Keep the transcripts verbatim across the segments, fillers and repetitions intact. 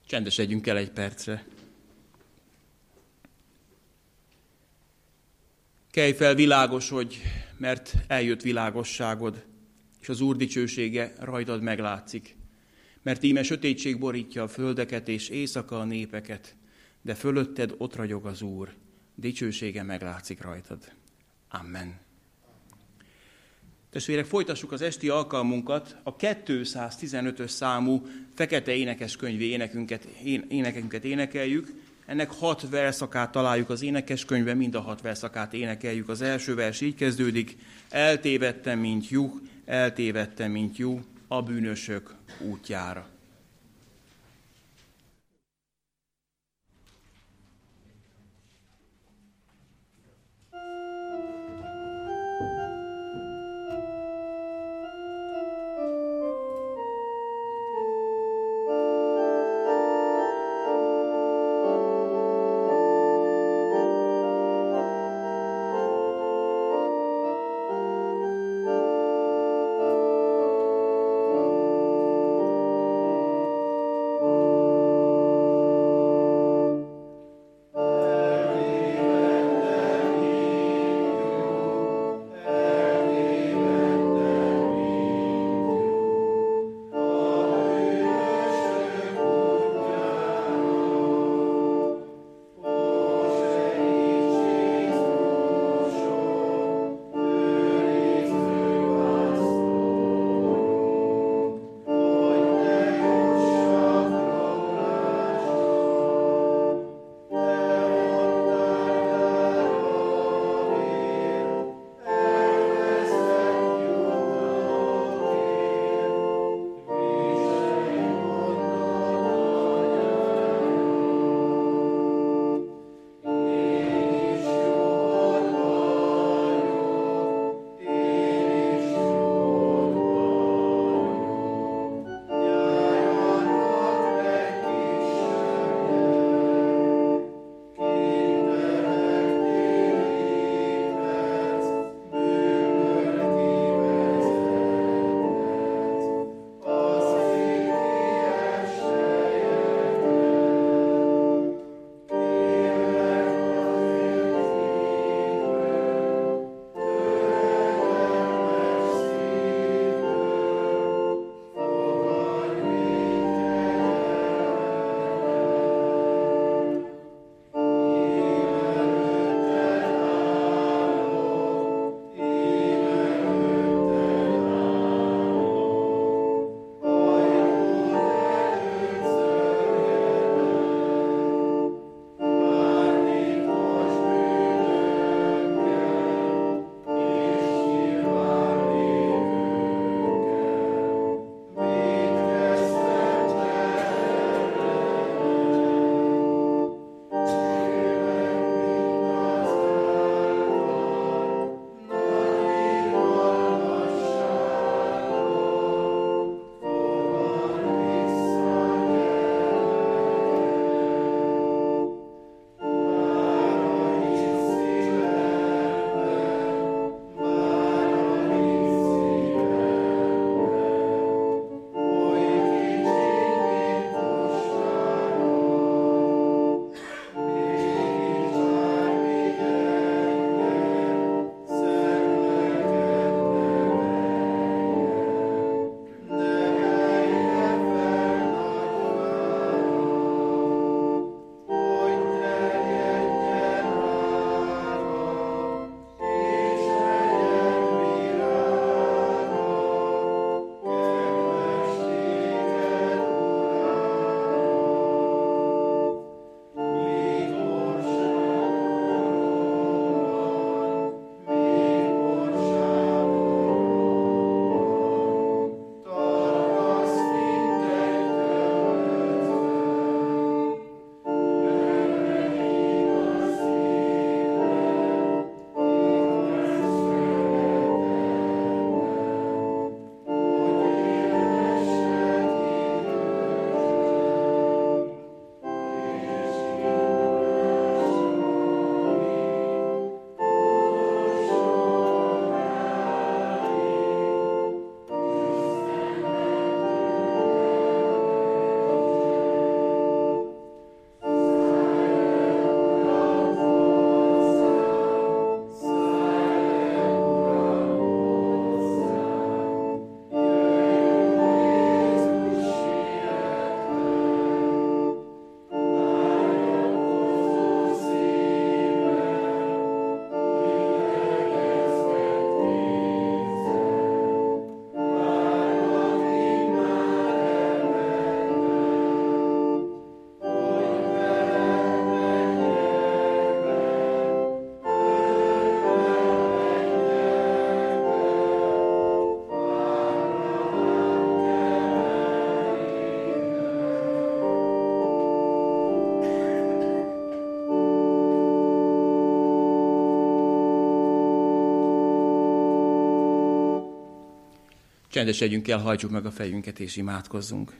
Csendesedjünk el egy percre. Kelj fel, világosodj, mert eljött világosságod, és az Úr dicsősége rajtad meglátszik. Mert íme sötétség borítja a földeket, és éjszaka a népeket, de fölötted ott ragyog az Úr, dicsősége meglátszik rajtad. Amen. Testvérek, folytassuk az esti alkalmunkat, a kétszáztizenötös számú fekete énekeskönyvi énekünket, énekünket énekeljük. Ennek hat verszakát találjuk az énekeskönyvben, mind a hat verszakát énekeljük. Az első vers így kezdődik: eltévedtem, mint juh, eltévedtem, mint juh, a bűnösök útjára. Thank you. Csendesedjünk el, hajtsuk meg a fejünket és imádkozzunk.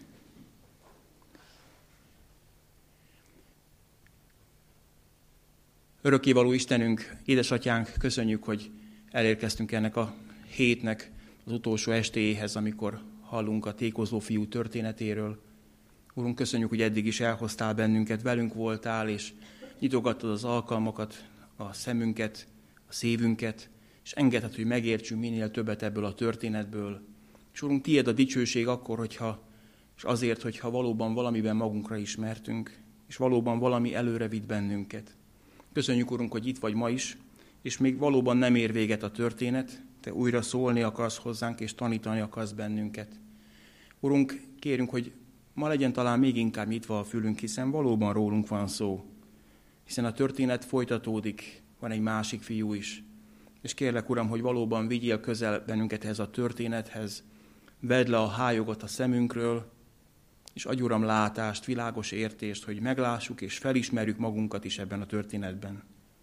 Örökkévaló Istenünk, édesatyánk, köszönjük, hogy elérkeztünk ennek a hétnek az utolsó estéjéhez, amikor hallunk a tékozó fiú történetéről. Urunk, köszönjük, hogy eddig is elhoztál bennünket, velünk voltál, és nyitogattad az alkalmakat, a szemünket, a szívünket, és engedhet, hogy megértsünk minél többet ebből a történetből. És Urunk, tiéd a dicsőség akkor, hogyha, és azért, hogyha valóban valamiben magunkra ismertünk, és valóban valami előre vitt bennünket. Köszönjük, Urunk, hogy itt vagy ma is, és még valóban nem ér véget a történet, Te újra szólni akarsz hozzánk, és tanítani akarsz bennünket. Urunk, kérünk, hogy ma legyen talán még inkább nyitva a fülünk, hiszen valóban rólunk van szó. Hiszen a történet folytatódik, van egy másik fiú is. És kérlek, Uram, hogy valóban vigyél közel bennünket ehhez a történethez, vedd le a hályogot a szemünkről, és adj, Uram, látást, világos értést, hogy meglássuk és felismerjük magunkat is ebben a történetben.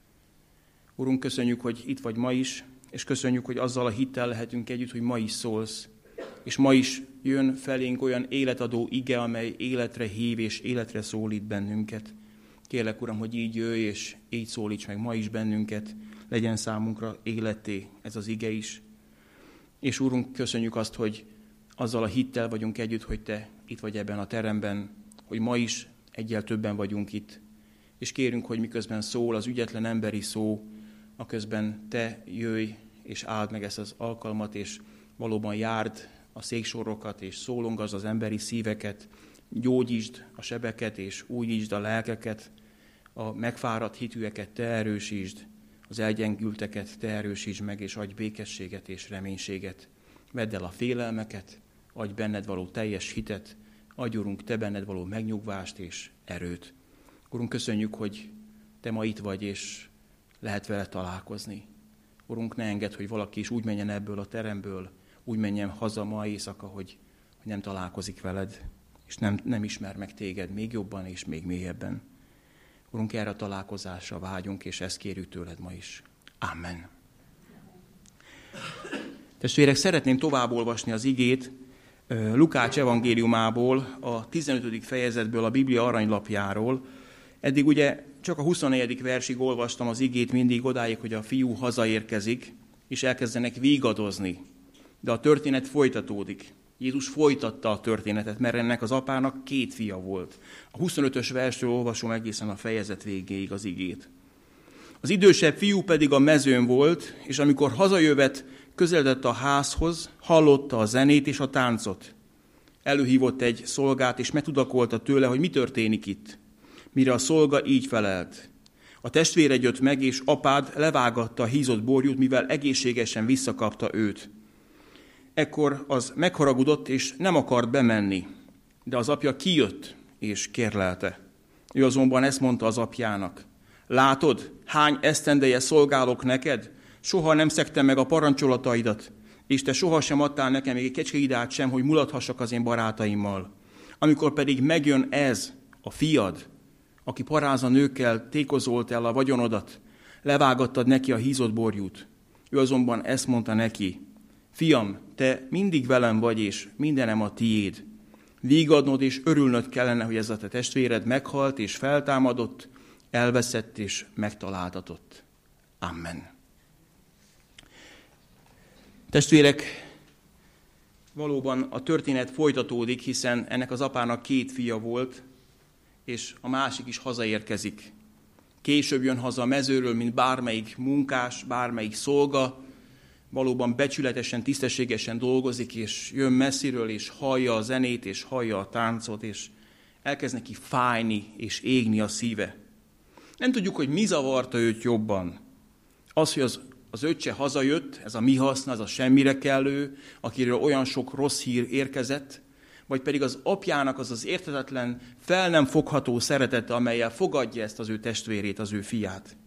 Urunk, köszönjük, hogy itt vagy ma is, és köszönjük, hogy azzal a hittel lehetünk együtt, hogy ma is szólsz, és ma is jön felénk olyan életadó ige, amely életre hív és életre szólít bennünket. Kérlek, Uram, hogy így jöjj, és így szólíts meg ma is bennünket, legyen számunkra életé ez az ige is. És Urunk, köszönjük azt, hogy azzal a hittel vagyunk együtt, hogy Te itt vagy ebben a teremben, hogy ma is egyel többen vagyunk itt. És kérünk, hogy miközben szól az ügyetlen emberi szó, aközben Te jöjj és áld meg ezt az alkalmat, és valóban járd a széksorokat, és szólongazd az emberi szíveket, gyógyítsd a sebeket, és újítsd a lelkeket, a megfáradt hitűeket Te erősítsd, az elgyengülteket Te erősítsd meg, és adj békességet és reménységet. Vedd el a félelmeket, adj benned való teljes hitet, adj, Urunk, Te benned való megnyugvást és erőt. Urunk, köszönjük, hogy Te ma itt vagy, és lehet vele találkozni. Urunk, ne engedd, hogy valaki is úgy menjen ebből a teremből, úgy menjen haza ma éjszaka, hogy, hogy nem találkozik veled, és nem, nem ismer meg téged még jobban és még mélyebben. Urunk, erre a találkozásra vágyunk, és ezt kérjük tőled ma is. Amen. Testvérek, szeretném tovább olvasni az igét Lukács evangéliumából, a tizenötödik fejezetből, a Biblia aranylapjáról. Eddig ugye csak a huszonnegyedik versig olvastam az igét mindig odáig, hogy a fiú hazaérkezik, és elkezdenek vígadozni. De a történet folytatódik. Jézus folytatta a történetet, mert ennek az apának két fia volt. A huszonötös versről olvasom egészen a fejezet végéig az igét. Az idősebb fiú pedig a mezőn volt, és amikor hazajövet, közeledett a házhoz, hallotta a zenét és a táncot. Előhívott egy szolgát, és megtudakolta tőle, hogy mi történik itt. Mire a szolga így felelt. A testvéred jött meg, és apád levágatta a hízott borjút, mivel egészségesen visszakapta őt. Ekkor az megharagudott, és nem akart bemenni, de az apja kijött, és kérlelte. Ő azonban ezt mondta az apjának. Látod, hány esztendeje szolgálok neked? Soha nem szegtem meg a parancsolataidat, és te sohasem adtál nekem még egy kecskeidát sem, hogy mulathassak az én barátaimmal. Amikor pedig megjön ez, a fiad, aki paráza nőkkel tékozolt el a vagyonodat, levágattad neki a hízott borjút. Ő azonban ezt mondta neki, fiam, te mindig velem vagy, és mindenem a tiéd. Vígadnod és örülnöd kellene, hogy ez a te testvéred meghalt és feltámadott, elveszett és megtaláltatott. Amen. Testvérek, valóban a történet folytatódik, hiszen ennek az apának két fia volt, és a másik is hazaérkezik. Később jön haza a mezőről, mint bármelyik munkás, bármelyik szolga, valóban becsületesen, tisztességesen dolgozik, és jön messziről, és hallja a zenét, és hallja a táncot, és elkezd neki fájni, és égni a szíve. Nem tudjuk, hogy mi zavarta őt jobban. Az, hogy az, az öccse hazajött, ez a mi haszna, ez a semmire kellő, akiről olyan sok rossz hír érkezett, vagy pedig az apjának az az érthetetlen, fel nem fogható szeretete, amellyel fogadja ezt az ő testvérét, az ő fiát.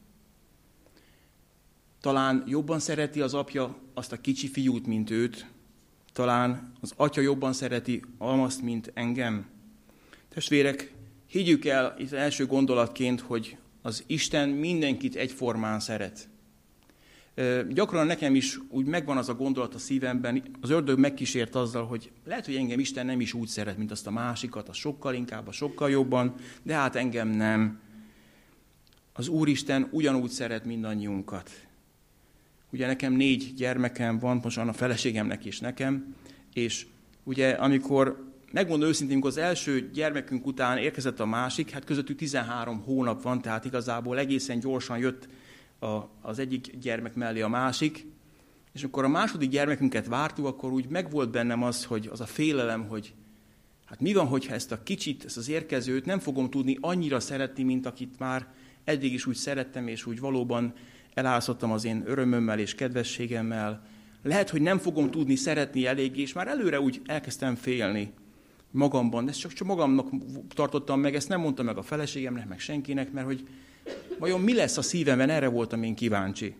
Talán jobban szereti az apja azt a kicsi fiút, mint őt. Talán az atya jobban szereti azt, mint engem. Testvérek, higgyük el itt első gondolatként, hogy az Isten mindenkit egyformán szeret. Gyakran nekem is úgy megvan az a gondolat a szívemben, az ördög megkísért azzal, hogy lehet, hogy engem Isten nem is úgy szeret, mint azt a másikat, az sokkal inkább, a sokkal jobban, de hát engem nem. Az Úristen ugyanúgy szeret mindannyiunkat. Ugye nekem négy gyermekem van, most a feleségemnek és nekem, és ugye amikor, megmondom őszintén, amikor az első gyermekünk után érkezett a másik, hát közöttük tizenhárom hónap van, tehát igazából egészen gyorsan jött a, az egyik gyermek mellé a másik, és amikor a második gyermekünket vártuk, akkor úgy megvolt bennem az, hogy az a félelem, hogy hát mi van, hogyha ezt a kicsit, ezt az érkezőt nem fogom tudni annyira szeretni, mint akit már eddig is úgy szerettem, és úgy valóban elászottam az én örömömmel és kedvességemmel. Lehet, hogy nem fogom tudni szeretni eléggé, és már előre úgy elkezdtem félni magamban. Ezt csak, csak magamnak tartottam meg, ezt nem mondtam meg a feleségemnek, meg senkinek, mert hogy vajon mi lesz a szívemben, erre voltam én kíváncsi.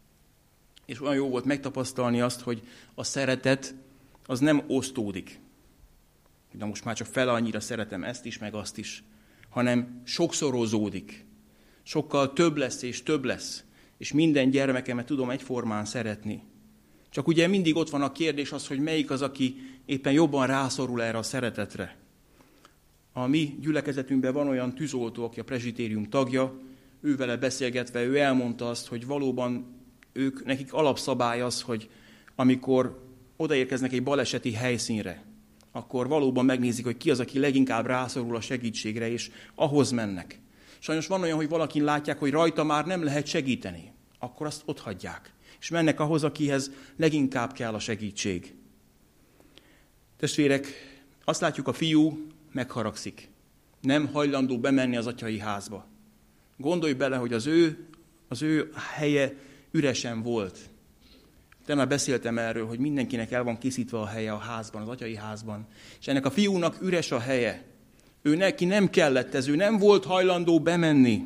És olyan jó volt megtapasztalni azt, hogy a szeretet az nem osztódik. Na most már csak fele annyira szeretem ezt is, meg azt is, hanem sokszorozódik. Sokkal több lesz és több lesz, és minden gyermekemet tudom egyformán szeretni. Csak ugye mindig ott van a kérdés az, hogy melyik az, aki éppen jobban rászorul erre a szeretetre. A mi gyülekezetünkben van olyan tűzoltó, aki a prezsitérium tagja, ővele beszélgetve, ő elmondta azt, hogy valóban ők, nekik alapszabály az, hogy amikor odaérkeznek egy baleseti helyszínre, akkor valóban megnézik, hogy ki az, aki leginkább rászorul a segítségre, és ahhoz mennek. Sajnos van olyan, hogy valakin látják, hogy rajta már nem lehet segíteni, akkor azt otthagyják, és mennek ahhoz, akihez leginkább kell a segítség. Testvérek, azt látjuk, a fiú megharagszik. Nem hajlandó bemenni az atyai házba. Gondolj bele, hogy az ő, az ő helye üresen volt. De már beszéltem erről, hogy mindenkinek el van készítve a helye a házban, az atyai házban. És ennek a fiúnak üres a helye. Ő neki nem kellett ez, ő nem volt hajlandó bemenni.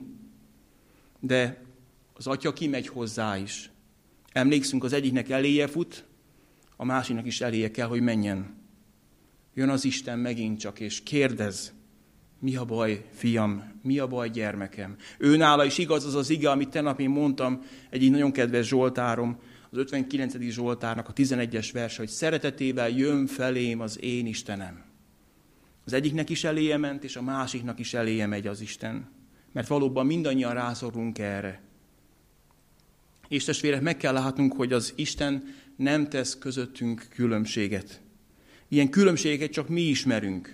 De az atya kimegy hozzá is. Emlékszünk, az egyiknek eléje fut, a másiknak is eléje kell, hogy menjen. Jön az Isten megint csak, és kérdez, mi a baj, fiam, mi a baj, gyermekem? Ő nála is igaz az az ige, amit tegnap én mondtam, egy így nagyon kedves zsoltárom, az ötvenkilencedik zsoltárnak a tizenegyes verse, hogy szeretetével jön felém az én Istenem. Az egyiknek is eléje ment, és a másiknak is eléje megy az Isten. Mert valóban mindannyian rászorulunk erre. És testvérek, meg kell látnunk, hogy az Isten nem tesz közöttünk különbséget. Ilyen különbségeket csak mi ismerünk.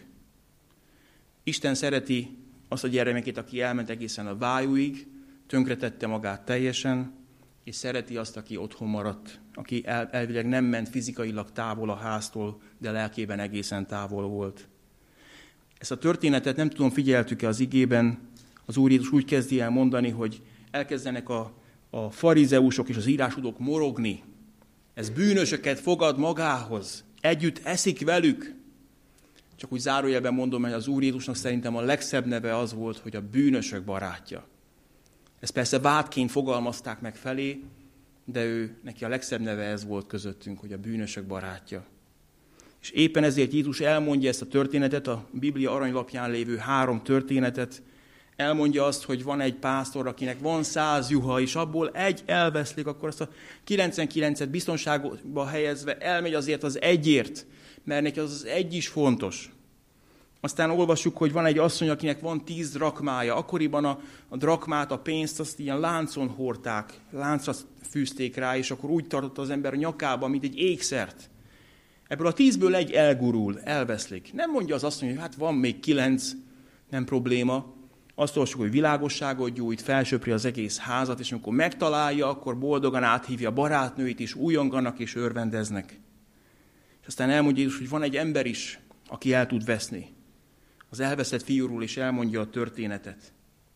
Isten szereti azt a gyermekét, aki elment egészen a vájúig, tönkretette magát teljesen, és szereti azt, aki otthon maradt, aki el, elvileg nem ment fizikailag távol a háztól, de lelkében egészen távol volt. Ezt a történetet nem tudom, figyeltük-e az igében, az Úr Jézus úgy kezdi el mondani, hogy elkezdenek a, a farizeusok és az írásudók morogni. Ez bűnösöket fogad magához, együtt eszik velük. Csak úgy zárójelben mondom, hogy az Úr Jézusnak szerintem a legszebb neve az volt, hogy a bűnösök barátja. Ezt persze vádként fogalmazták meg felé, de ő, neki a legszebb neve ez volt közöttünk, hogy a bűnösök barátja. És éppen ezért Jézus elmondja ezt a történetet, a Biblia aranylapján lévő három történetet. Elmondja azt, hogy van egy pásztor, akinek van száz juha, és abból egy elveszlik, akkor azt a kilencvenkilencet biztonságba helyezve elmegy azért az egyért, mert neki az az egy is fontos. Aztán olvassuk, hogy van egy asszony, akinek van tíz drakmája. Akkoriban a, a drakmát, a pénzt azt ilyen láncon hordták, láncra fűzték rá, és akkor úgy tartotta az ember a nyakába, mint egy ékszert. Ebből a tízből egy elgurul, elveszlik. Nem mondja az asszony, hogy hát van még kilenc, nem probléma. Azt olvassuk, hogy világosságot gyújt, felsöpri az egész házat, és amikor megtalálja, akkor boldogan áthívja barátnőit is, újonganak és örvendeznek. És aztán elmondja Jézus, hogy van egy ember is, aki el tud veszni. Az elveszett fiúról is elmondja a történetet.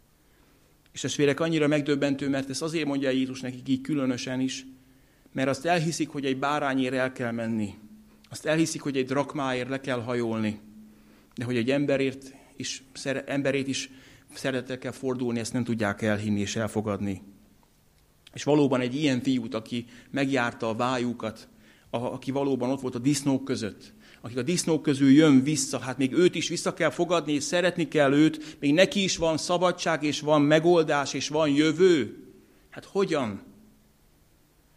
És testvérek, annyira megdöbbentő, mert ezt azért mondja Jézus nekik így különösen is, mert azt elhiszik, hogy egy bárányért el kell menni. Azt elhiszik, hogy egy drakmáért le kell hajolni. De hogy egy emberért is, emberét is szeretettel kell fordulni, ezt nem tudják elhinni és elfogadni. És valóban egy ilyen fiút, aki megjárta a vájukat, aki valóban ott volt a disznók között, akik a disznók közül jön vissza, hát még őt is vissza kell fogadni, és szeretni kell őt, még neki is van szabadság, és van megoldás, és van jövő. Hát hogyan?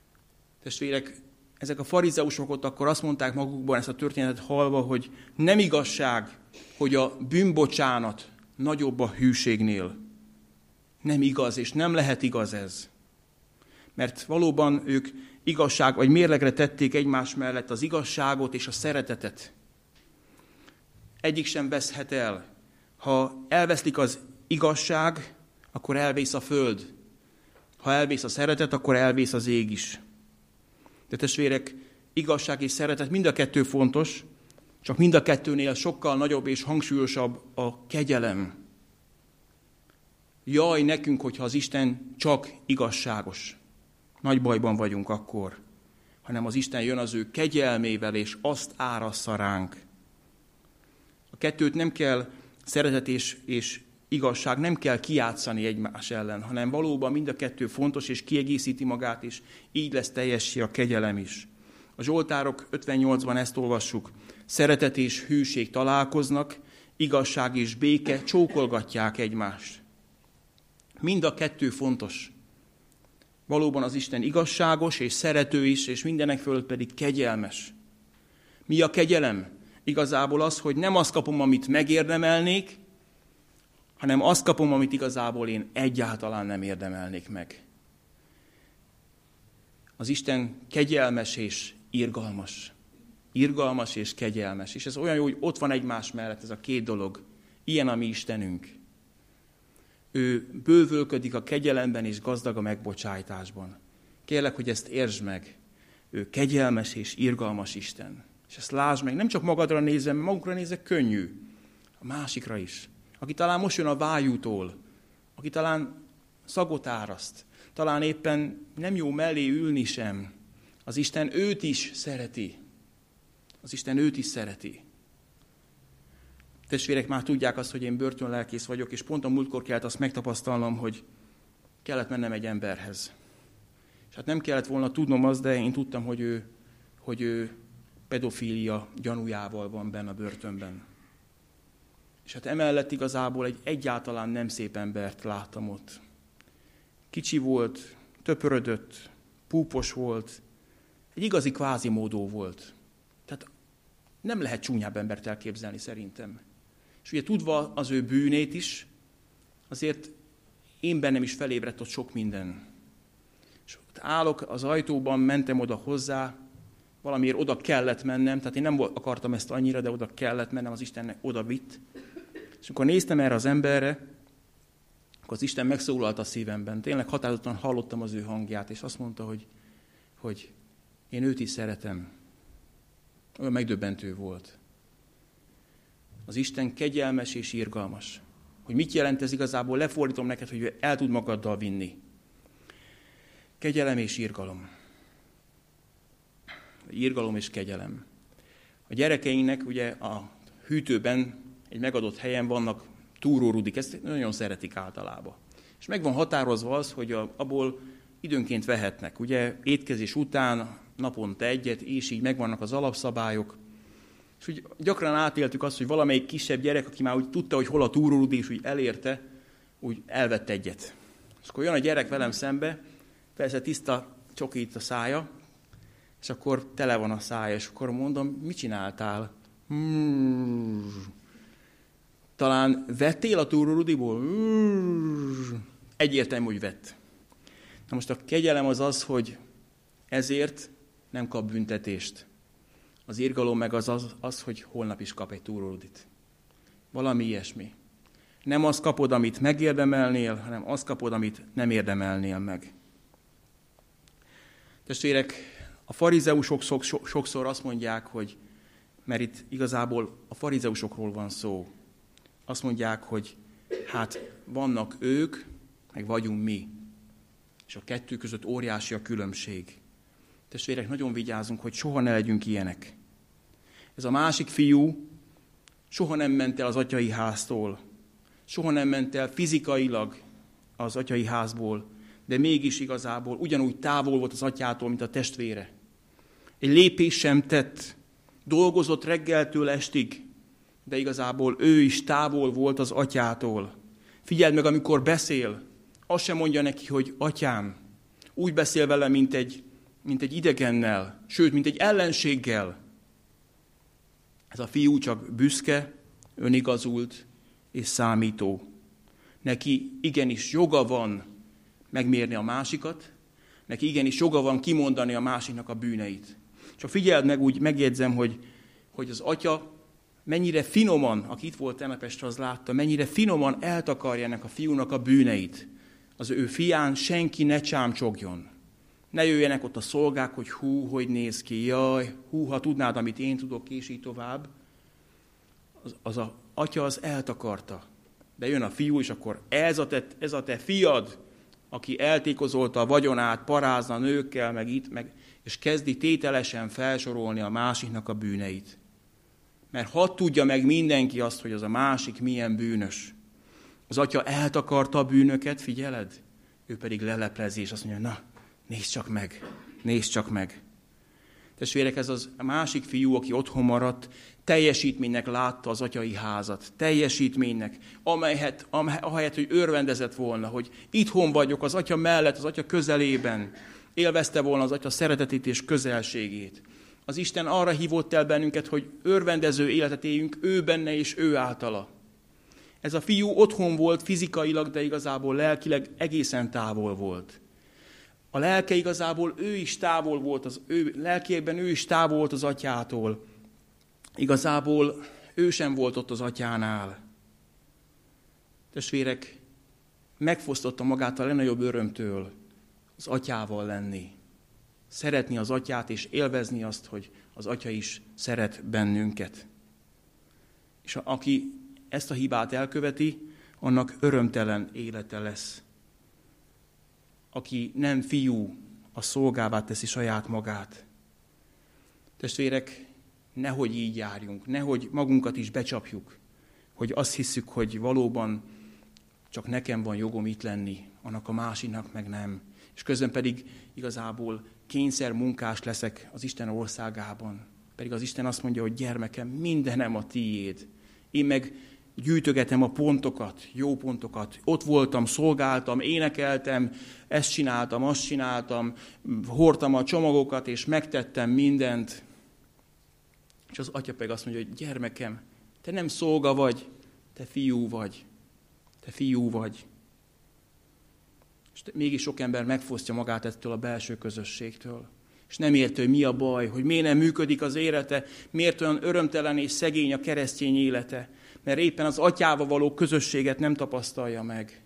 Testvérek, ezek a farizeusok ott akkor azt mondták magukban ezt a történetet hallva, hogy nem igazság, hogy a bűnbocsánat nagyobb a hűségnél. Nem igaz, és nem lehet igaz ez. Mert valóban ők igazság, vagy mérlegre tették egymás mellett az igazságot és a szeretetet. Egyik sem veszhet el. Ha elveszlik az igazság, akkor elvész a föld. Ha elvész a szeretet, akkor elvész az ég is. De testvérek, igazság és szeretet mind a kettő fontos, csak mind a kettőnél sokkal nagyobb és hangsúlyosabb a kegyelem. Jaj nekünk, hogyha az Isten csak igazságos. Nagy bajban vagyunk akkor, hanem az Isten jön az ő kegyelmével, és azt árassza ránk. A kettőt nem kell, szeretet és, és igazság, nem kell kijátszani egymás ellen, hanem valóban mind a kettő fontos, és kiegészíti magát, és így lesz teljessé a kegyelem is. A Zsoltárok ötvennyolcban ezt olvassuk. Szeretet és hűség találkoznak, igazság és béke csókolgatják egymást. Mind a kettő fontos. Valóban az Isten igazságos és szerető is, és mindenek fölött pedig kegyelmes. Mi a kegyelem? Igazából az, hogy nem azt kapom, amit megérdemelnék, hanem azt kapom, amit igazából én egyáltalán nem érdemelnék meg. Az Isten kegyelmes és irgalmas. Irgalmas és kegyelmes. És ez olyan jó, hogy ott van egymás mellett ez a két dolog. Ilyen a mi Istenünk. Ő bővölködik a kegyelemben és gazdag a megbocsájtásban. Kérlek, hogy ezt értsd meg. Ő kegyelmes és irgalmas Isten. És ezt lásd meg, nem csak magadra nézve, mert magukra nézve könnyű. A másikra is. Aki talán most jön a vájútól, aki talán szagot áraszt, talán éppen nem jó mellé ülni sem. Az Isten őt is szereti. Az Isten őt is szereti. Testvérek már tudják azt, hogy én börtönlelkész vagyok, és pont a múltkor kellett azt megtapasztalnom, hogy kellett mennem egy emberhez. És hát nem kellett volna tudnom azt, de én tudtam, hogy ő, hogy ő pedofília gyanújával van benne a börtönben. És hát emellett igazából egy egyáltalán nem szép embert láttam ott. Kicsi volt, töpörödött, púpos volt, egy igazi kvázimódó volt. Tehát nem lehet csúnyább embert elképzelni szerintem. És ugye tudva az ő bűnét is, azért én bennem is felébredt ott sok minden. És ott állok az ajtóban, mentem oda hozzá, valamiért oda kellett mennem, tehát én nem akartam ezt annyira, de oda kellett mennem, az Istennek oda vitt. És amikor néztem erre az emberre, akkor az Isten megszólalt a szívemben. Tényleg határozottan hallottam az ő hangját, és azt mondta, hogy, hogy én őt is szeretem. Olyan megdöbbentő volt. Az Isten kegyelmes és irgalmas. Hogy mit jelent ez igazából, lefordítom neked, hogy el tud magaddal vinni. Kegyelem és irgalom. Irgalom és kegyelem. A gyerekeinknek ugye a hűtőben egy megadott helyen vannak túrórudik, ezt nagyon szeretik általában. És meg van határozva az, hogy abból időnként vehetnek. Ugye étkezés után naponta egyet, és így megvannak az alapszabályok. És úgy gyakran átéltük azt, hogy valamelyik kisebb gyerek, aki már úgy tudta, hogy hol a túrórudi, és úgy elérte, úgy elvett egyet. És akkor jön a gyerek velem szembe, persze tiszta csoki itt a szája, és akkor tele van a szája, és akkor mondom, mit csináltál? Hmm. Talán vettél a túrórudiból? Hmm. Egyértelmű, hogy vett. Na most a kegyelem az az, hogy ezért nem kap büntetést. Az irgalom meg az, az, az hogy holnap is kap egy túrórudit. Valami ilyesmi. Nem azt kapod, amit megérdemelnél, hanem azt kapod, amit nem érdemelnél meg. Testvérek, a farizeusok sokszor azt mondják, hogy, mert itt igazából a farizeusokról van szó, azt mondják, hogy hát vannak ők, meg vagyunk mi. És a kettő között óriási a különbség. Testvérek, nagyon vigyázunk, hogy soha ne legyünk ilyenek. Ez a másik fiú soha nem ment el az atyai háztól, soha nem ment el fizikailag az atyai házból, de mégis igazából ugyanúgy távol volt az atyától, mint a testvére. Egy lépés sem tett, dolgozott reggeltől estig, de igazából ő is távol volt az atyától. Figyeld meg, amikor beszél, azt sem mondja neki, hogy atyám. Úgy beszél vele, mint egy mint egy idegennel, sőt, mint egy ellenséggel. Ez a fiú csak büszke, önigazult és számító. Neki igenis joga van megmérni a másikat, neki igenis joga van kimondani a másiknak a bűneit. Csak figyeld meg, úgy megjegyzem, hogy, hogy az atya mennyire finoman, aki itt volt tegnap este, az látta, mennyire finoman eltakarja ennek a fiúnak a bűneit. Az ő fián senki ne csámcsogjon. Ne jöjjenek ott a szolgák, hogy hú, hogy néz ki, jaj, hú, ha tudnád, amit én tudok, és így tovább. Az, az a atya az eltakarta. De jön a fiú, és akkor ez a te, ez a te fiad, aki eltékozolta a vagyonát, parázna nőkkel, meg itt, meg, és kezdi tételesen felsorolni a másiknak a bűneit. Mert hadd tudja meg mindenki azt, hogy az a másik milyen bűnös. Az atya eltakarta a bűnöket, figyeled? Ő pedig leleplezi, és azt mondja, na, nézd csak meg, nézd csak meg. Testvérek, ez az a másik fiú, aki otthon maradt, teljesítménynek látta az atyai házat. Teljesítménynek, amelyet, ahelyett, hogy örvendezett volna, hogy itthon vagyok az atya mellett, az atya közelében. Élvezte volna az atya szeretetét és közelségét. Az Isten arra hívott el bennünket, hogy örvendező életet éljünk ő benne és ő általa. Ez a fiú otthon volt fizikailag, de igazából lelkileg egészen távol volt. A lelke igazából ő is távol volt, az ő lelkiekben ő is távol volt az atyától. Igazából ő sem volt ott az atyánál. Testvérek, megfosztotta magát a legnagyobb örömtől az atyával lenni. Szeretni az atyát és élvezni azt, hogy az atya is szeret bennünket. És aki ezt a hibát elköveti, annak örömtelen élete lesz. Aki nem fiú, a szolgává teszi saját magát. Testvérek, nehogy így járjunk, nehogy magunkat is becsapjuk, hogy azt hiszük, hogy valóban csak nekem van jogom itt lenni, annak a másiknak meg nem. És közben pedig igazából kényszer munkás leszek az Isten országában. Pedig az Isten azt mondja, hogy gyermekem, mindenem a tiéd. Én meg gyűjtögetem a pontokat, jó pontokat. Ott voltam, szolgáltam, énekeltem, ezt csináltam, azt csináltam, hordtam a csomagokat, és megtettem mindent. És az atya pedig azt mondja, hogy gyermekem, te nem szolga vagy, te fiú vagy. Te fiú vagy. És mégis sok ember megfosztja magát ettől a belső közösségtől. És nem érti, hogy mi a baj, hogy miért nem működik az élete, miért olyan örömtelen és szegény a keresztény élete, mert éppen az atyával való közösséget nem tapasztalja meg.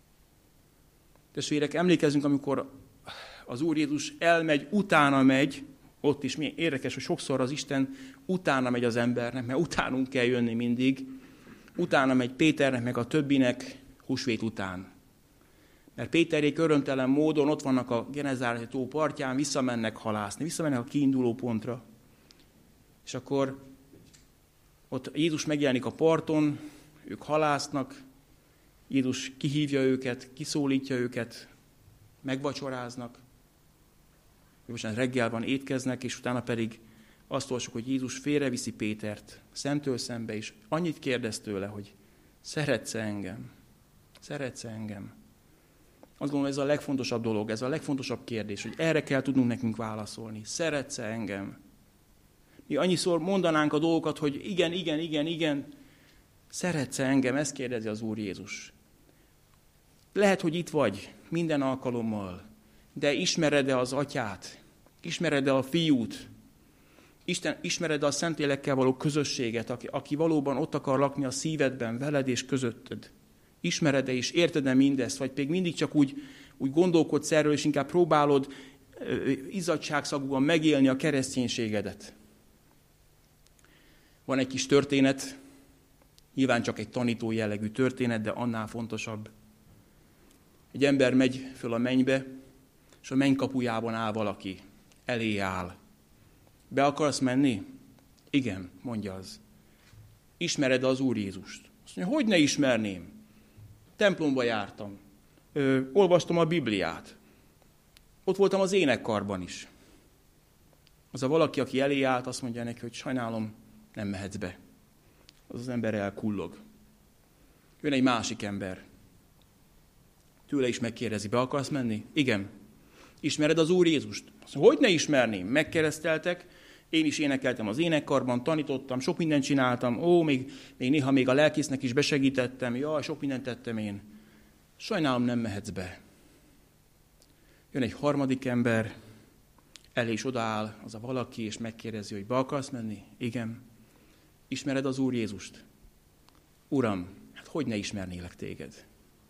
Testvérek, emlékezzünk, amikor az Úr Jézus elmegy, utána megy, ott is milyen érdekes, hogy sokszor az Isten utána megy az embernek, mert utánunk kell jönni mindig, utána megy Péternek, meg a többinek húsvét után. Mert Péterék örömtelen módon ott vannak a Genezáreti tó partján, visszamennek halászni, visszamennek a kiinduló pontra. És akkor ott Jézus megjelenik a parton, ők halásznak, Jézus kihívja őket, kiszólítja őket, megvacsoráznak, most reggel van, étkeznek, és utána pedig azt olvasjuk, hogy Jézus félreviszi Pétert szemtől szembe, és annyit kérdez tőle, hogy szeretsz-e engem? Szeretsz-e engem? Azt gondolom, ez a legfontosabb dolog, ez a legfontosabb kérdés, hogy erre kell tudnunk nekünk válaszolni. Szeretsz-e engem? Mi annyiszor mondanánk a dolgokat, hogy igen, igen, igen, igen, szeretsz-e engem? Ezt kérdezi az Úr Jézus. Lehet, hogy itt vagy minden alkalommal, de ismered-e az atyát? Ismered-e a fiút? Isten, ismered-e a Szentlélekkel való közösséget, aki, aki valóban ott akar lakni a szívedben, veled és közötted? Ismered-e és érted-e mindezt, vagy pedig mindig csak úgy, úgy gondolkodsz erről, és inkább próbálod izzadságszagúan megélni a kereszténységedet? Van egy kis történet, nyilván csak egy tanító jellegű történet, de annál fontosabb. Egy ember megy föl a mennybe, és a mennykapujában áll valaki, elé áll. Be akarsz menni? Igen, mondja az. Ismered az Úr Jézust? Azt mondja, hogy ne ismerném? Templomba jártam, Ö, olvastam a Bibliát, ott voltam az énekkarban is. Az a valaki, aki elé állt, azt mondja neki, hogy sajnálom, nem mehetsz be. Az az ember elkullog. Jön egy másik ember. Tőle is megkérdezi, be akarsz menni? Igen. Ismered az Úr Jézust? Azt mondja, hogy ne ismerném? Megkereszteltek, én is énekeltem az énekkarban, tanítottam, sok mindent csináltam, ó, még, még néha még a lelkésznek is besegítettem, jaj, sok mindent tettem én. Sajnálom, nem mehetsz be. Jön egy harmadik ember, elé is odaáll az a valaki, és megkérdezi, hogy be akarsz menni? Igen. Ismered az Úr Jézust? Uram, hát hogy ne ismernélek téged?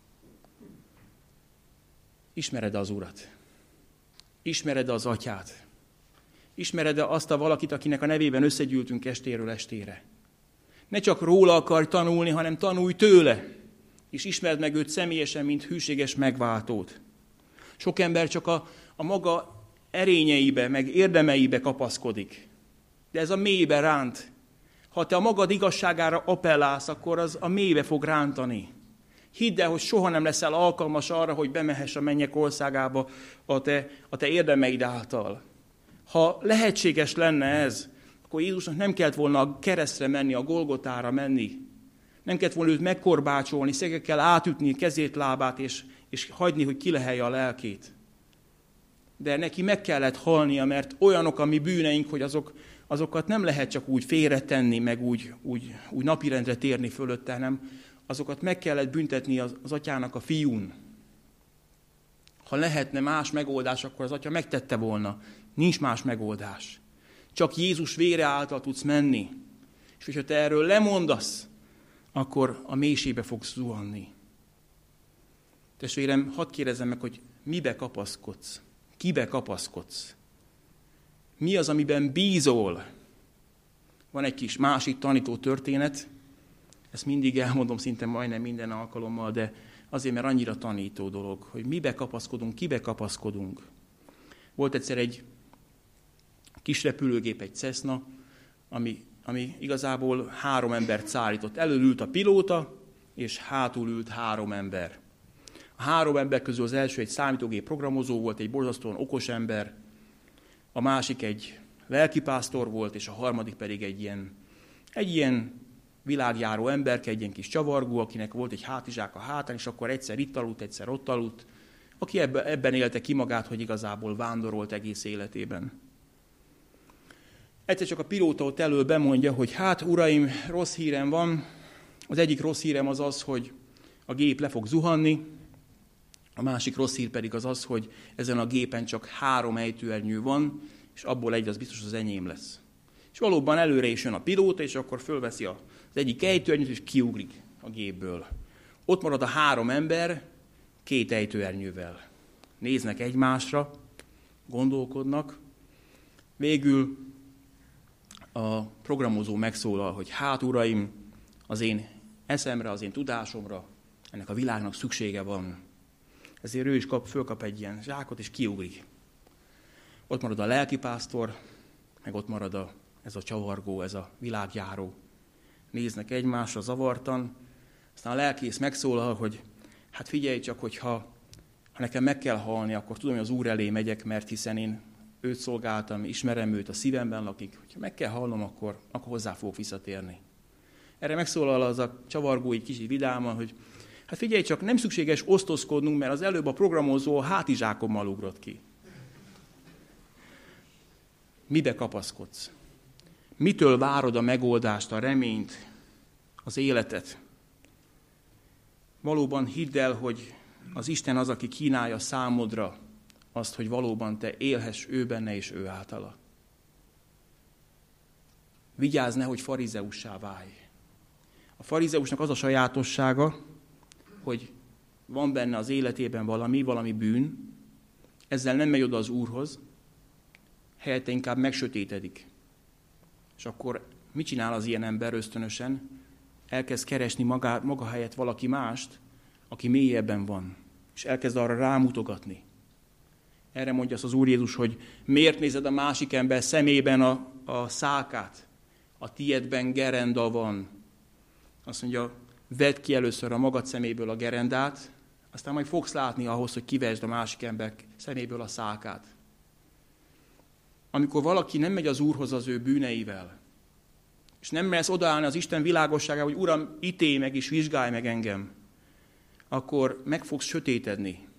Ismered az Urat? Ismered az Atyát? Ismered azt a valakit, akinek a nevében összegyűltünk estéről estére? Ne csak róla akarj tanulni, hanem tanulj tőle, és ismerd meg őt személyesen, mint hűséges megváltót. Sok ember csak a, a maga erényeibe, meg érdemeibe kapaszkodik. De ez a mélybe ránt. Ha te a magad igazságára appellálsz, akkor az a mélybe fog rántani. Hidd el, hogy soha nem leszel alkalmas arra, hogy bemehess a mennyek országába a te, a te érdemeid által. Ha lehetséges lenne ez, akkor Jézusnak nem kellett volna a keresztre menni, a Golgotára menni. Nem kellett volna őt megkorbácsolni, szegekkel átütni kezét, lábát, és, és hagyni, hogy kilehelje a lelkét. De neki meg kellett halnia, mert olyanok a mi bűneink, hogy azok, azokat nem lehet csak úgy félretenni, meg úgy, úgy, úgy napirendre térni fölötte, hanem azokat meg kellett büntetni az, az atyának a fiún. Ha lehetne más megoldás, akkor az atya megtette volna. Nincs más megoldás. Csak Jézus vére által tudsz menni. És hogyha te erről lemondasz, akkor a mélységbe fogsz zuhanni. Testvérem, hadd kérdezzem meg, hogy mibe kapaszkodsz? Kibe kapaszkodsz? Mi az, amiben bízol? Van egy kis másik tanító történet, ezt mindig elmondom szinte majdnem minden alkalommal, de azért, mert annyira tanító dolog, hogy mibe kapaszkodunk, kibe kapaszkodunk. Volt egyszer egy kis repülőgép, egy Cessna, ami, ami igazából három embert szállított. Elől ült a pilóta, és hátul ült három ember. A három ember közül az első egy számítógép programozó volt, egy borzasztóan okos ember, a másik egy lelkipásztor volt, és a harmadik pedig egy ilyen, egy ilyen világjáró emberke, egy ilyen kis csavargó, akinek volt egy hátizsák a hátán, és akkor egyszer itt aludt, egyszer ott aludt, aki ebben, ebben élte ki magát, hogy igazából vándorolt egész életében. Egyszer csak a pilóta ott elől bemondja, hogy hát uraim, rossz hírem van. Az egyik rossz hírem az az, hogy a gép le fog zuhanni, a másik rossz hír pedig az az, hogy ezen a gépen csak három ejtőernyő van, és abból egy az biztos az enyém lesz. És valóban előre is jön a pilóta, és akkor fölveszi az egyik ejtőernyőt, és kiugrik a gépből. Ott marad a három ember két ejtőernyővel. Néznek egymásra, gondolkodnak. Végül a programozó megszólal, hogy hát uraim, az én eszemre, az én tudásomra ennek a világnak szüksége van. Ezért ő is kap, fölkap egy ilyen zsákot, és kiugrik. Ott marad a lelkipásztor, meg ott marad a, ez a csavargó, ez a világjáró. Néznek egymásra zavartan, aztán a lelkész megszólal, hogy hát figyelj csak, hogyha ha nekem meg kell halni, akkor tudom, hogy az Úr elé megyek, mert hiszen én őt szolgáltam, ismerem őt, a szívemben lakik. Ha meg kell halnom, akkor, akkor hozzá fogok visszatérni. Erre megszólal az a csavargó egy kicsit vidáman, hogy hát figyelj csak, nem szükséges osztozkodnunk, mert az előbb a programozó a hátizsákommal ugrott ki. Mibe kapaszkodsz? Mitől várod a megoldást, a reményt, az életet? Valóban hidd el, hogy az Isten az, aki kínálja számodra azt, hogy valóban te élhess ő benne és ő általa. Vigyázz, nehogy farizeussá válj. A farizeusnak az a sajátossága, hogy van benne az életében valami, valami bűn, ezzel nem megy oda az Úrhoz, helyette inkább megsötétedik. És akkor mit csinál az ilyen ember ösztönösen? Elkezd keresni maga, maga helyett valaki mást, aki mélyebben van, és elkezd arra rámutogatni. Erre mondja azt az Úr Jézus, hogy miért nézed a másik ember szemében a, a szálkát? A tiedben gerenda van. Azt mondja, vedd ki először a magad szeméből a gerendát, aztán majd fogsz látni ahhoz, hogy kivesd a másik ember szeméből a szálkát. Amikor valaki nem megy az Úrhoz az ő bűneivel, és nem mersz odaállni az Isten világosságába, hogy Uram, ítélj meg és vizsgálj meg engem, akkor meg fogsz sötétedni.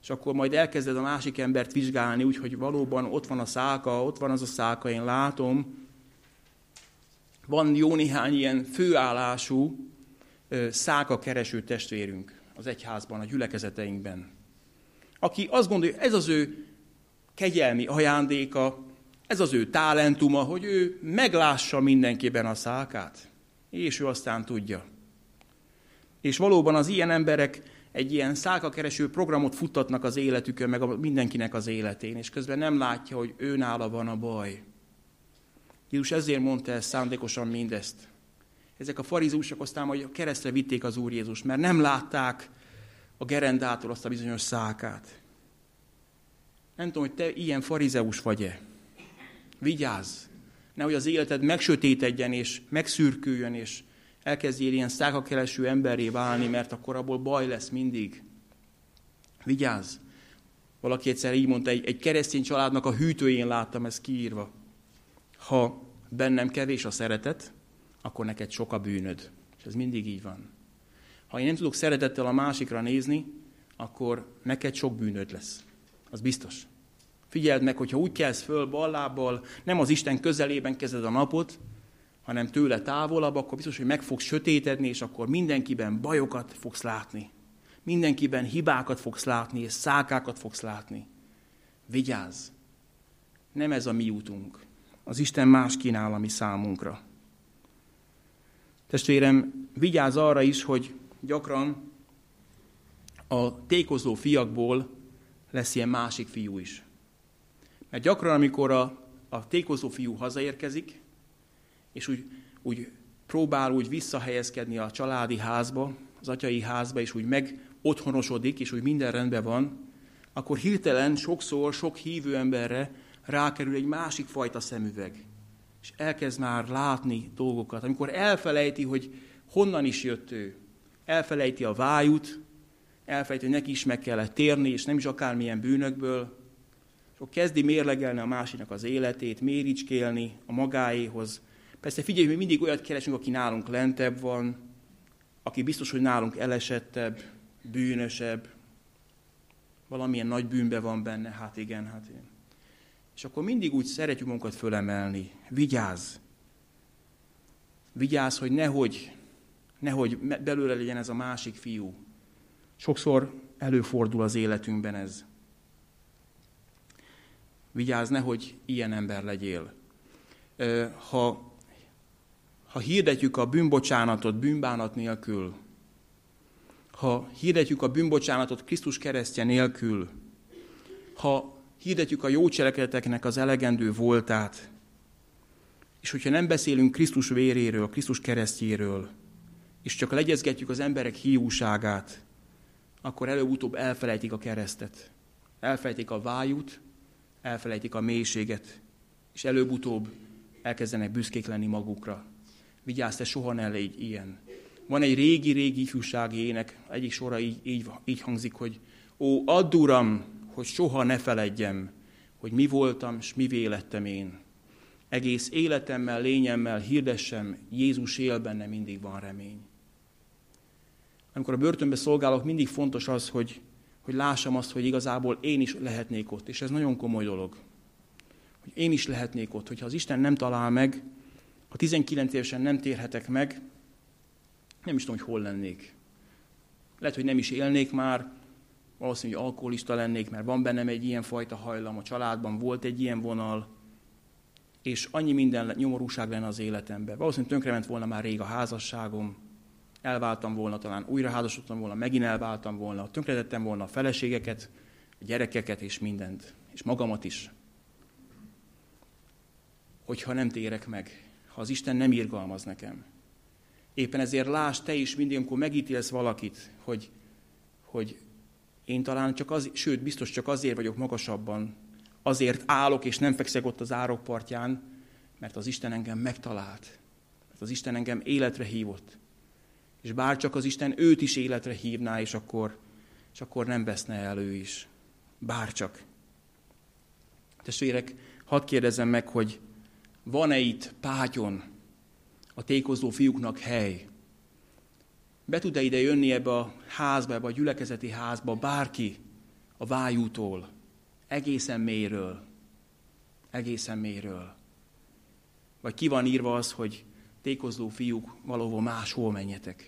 és akkor majd elkezded a másik embert vizsgálni, úgyhogy valóban ott van a szálka, ott van az a szálka, én látom. Van jó néhány ilyen főállású szálka kereső testvérünk az egyházban, a gyülekezeteinkben, aki azt gondolja, ez az ő kegyelmi ajándéka, ez az ő talentuma, hogy ő meglássa mindenkiben a szálkát, és ő aztán tudja. És valóban az ilyen emberek egy ilyen szálkakereső programot futtatnak az életükön, meg a mindenkinek az életén, és közben nem látja, hogy őnála van a baj. Jézus ezért mondta ezt szándékosan mindezt. Ezek a farizeusok aztán majd keresztre vitték az Úr Jézust, mert nem látták a gerendától azt a bizonyos szálkát. Nem tudom, hogy te ilyen farizeus vagy-e. Vigyázz! Nehogy az életed megsötétedjen és megszürküljön, és elkezdjél ilyen szálkakereső emberré válni, mert akkor abból baj lesz mindig. Vigyázz! Valaki egyszer így mondta, egy, egy keresztény családnak a hűtőjén láttam ezt kiírva. Ha bennem kevés a szeretet, akkor neked sok a bűnöd. És ez mindig így van. Ha én nem tudok szeretettel a másikra nézni, akkor neked sok bűnöd lesz. Az biztos. Figyeld meg, hogyha úgy kelsz föl ballábbal, nem az Isten közelében kezded a napot, hanem tőle távolabb, akkor biztos, hogy meg fogsz sötétedni, és akkor mindenkiben bajokat fogsz látni. Mindenkiben hibákat fogsz látni, és szálkákat fogsz látni. Vigyázz! Nem ez a mi útunk. Az Isten más kínál a mi számunkra. Testvérem, vigyázz arra is, hogy gyakran a tékozó fiakból lesz ilyen másik fiú is. Mert gyakran, amikor a, a tékozó fiú hazaérkezik, és úgy, úgy próbál úgy visszahelyezkedni a családi házba, az atyai házba, és úgy megotthonosodik, és úgy minden rendben van, akkor hirtelen sokszor sok hívő emberre rákerül egy másik fajta szemüveg. És elkezd már látni dolgokat. Amikor elfelejti, hogy honnan is jött ő, elfelejti a vájút, elfelejti, hogy neki is meg kellett térni, és nem is akármilyen bűnökből, és akkor kezdi mérlegelni a másiknak az életét, méricskélni a magáéhoz. Persze figyelj, hogy mindig olyat keresünk, aki nálunk lentebb van, aki biztos, hogy nálunk elesettebb, bűnösebb, valamilyen nagy bűnbe van benne, hát igen, hát igen. És akkor mindig úgy szeretjük magunkat fölemelni. Vigyázz! Vigyázz, hogy nehogy, nehogy belőle legyen ez a másik fiú. Sokszor előfordul az életünkben ez. Vigyázz, nehogy ilyen ember legyél. Ha, ha hirdetjük a bűnbocsánatot bűnbánat nélkül, ha hirdetjük a bűnbocsánatot Krisztus keresztje nélkül, ha hirdetjük a jó cselekedeteknek az elegendő voltát, és hogyha nem beszélünk Krisztus véréről, Krisztus keresztjéről, és csak legyezgetjük az emberek hiúságát, akkor előbb-utóbb elfelejtik a keresztet, elfelejtik a vájút, elfelejtik a mélységet, és előbb-utóbb elkezdenek büszkék lenni magukra. Vigyázz, te soha ne légy ilyen. Van egy régi-régi ifjúsági ének, egyik sora így, így, így hangzik, hogy ó, add Uram, hogy soha ne feledjem, hogy mi voltam, s mivé lettem én. Egész életemmel, lényemmel hirdessem, Jézus él, benne mindig van remény. Amikor a börtönbe szolgálok, mindig fontos az, hogy, hogy lássam azt, hogy igazából én is lehetnék ott. És ez nagyon komoly dolog. Hogy én is lehetnék ott, hogyha az Isten nem talál meg, ha tizenkilenc évesen nem térhetek meg, nem is tudom, hogy hol lennék. Lehet, hogy nem is élnék már, valószínűleg alkoholista lennék, mert van bennem egy ilyen fajta hajlam, a családban volt egy ilyen vonal, és annyi minden nyomorúság lenne az életemben. Valószínűleg tönkrement volna már rég a házasságom, elváltam volna, talán újra házasodtam volna, megint elváltam volna, tönkretettem volna a feleségeket, a gyerekeket és mindent, és magamat is. Hogyha nem térek meg, ha az Isten nem irgalmaz nekem. Éppen ezért lásd te is mindig, amikor megítélsz valakit, hogy, hogy én talán csak az, sőt, biztos csak azért vagyok magasabban, azért állok és nem fekszek ott az árokpartján, mert az Isten engem megtalált, mert az Isten engem életre hívott. És bár csak az Isten őt is életre hívná, és akkor, és akkor nem veszne el ő is. Bárcsak. Testvérek, hadd kérdezzem meg, hogy van-e itt Pátyon a tékozó fiúknak hely? Be tud-e ide jönni ebbe a házba, ebbe a gyülekezeti házba bárki, a vájútól, egészen mélyről, egészen mélyről. Vagy ki van írva az, hogy tékozló fiúk, valahol máshol menjetek.